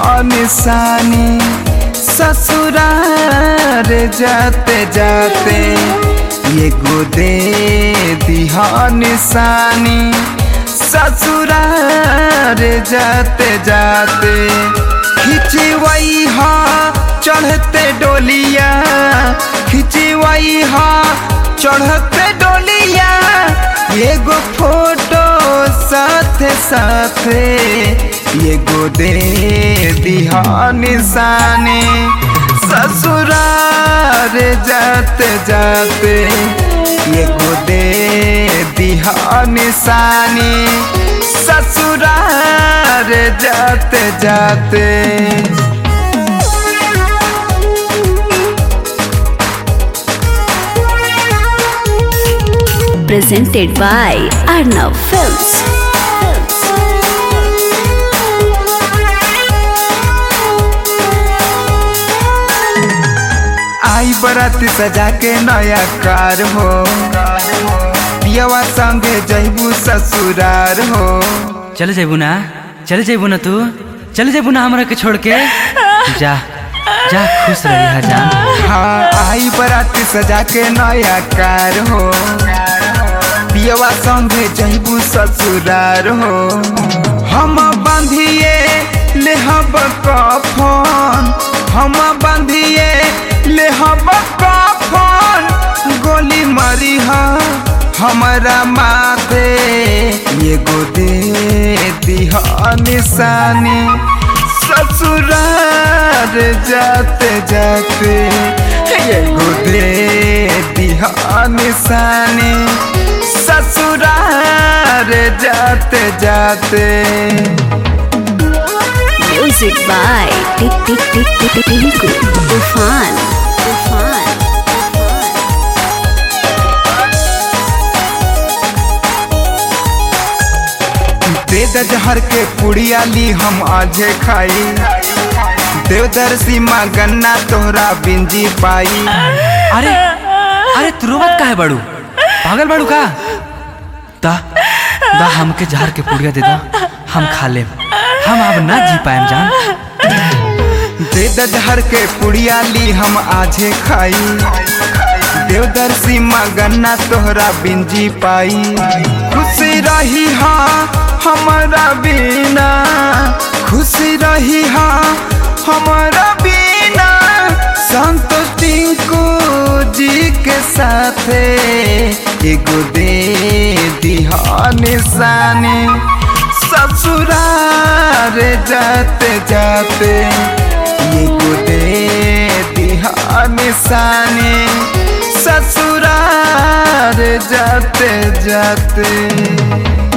निशानी ससुरार जाते जाते एगो दे दिहा निशानी ससुरार जाते जाते खिंचवाई हा चढ़ते डोलिया खिंचवाई हा चढ़ते डोलिया एगो फोटो साथे साथे एगो दे दिहा निशानी ससुरार जाते जाते एगो दे दिहा निशानी ससुरार जाते जाते। Presented by Arnav Films. आई बराती सजा के नया कार हो पियावा संगे जैबू ससुरार हो। चले जेबू ना तू चले जेबू ना हमरा के छोड़ के जा जा खुश रही जान। हाँ आई बराती सजा के नया कार हो पियावा संगे जैबू ससुरार हो। हम बांधिए ले हब कफन हम बांधिए ले हब कफन गोली मारी हा हमारा माथे एगो दे दिहा निशानी ससुरार जाते जाते एगो दे दिहा निशानी ससुरार जाते जाते। Music by Tinku Tufan. दे जहर के पुड़िया ली हम आजे खाई देवदर्शी माँ गन्ना तोहरा बिंजी पाई। अरे अरे तू रोवत काहे बाड़ू पागल बाड़ू का दा दा हमके जहर के पुड़िया दे दा हम खा लेम हम अब ना जी पाएम जान। दे जहर के पुड़िया ली हम आजे खाई देवदर्शी माँ गन्ना तोहरा बिंजी पाई। खुशी रही हा हमारा बिना खुशी रही हा हमारा बिना संतोष टिंकू जी के साथे एगो दे दिहा निशानी ससुरार जाते जाते एगो दे दिहा निशानी ससुरार जाते जाते।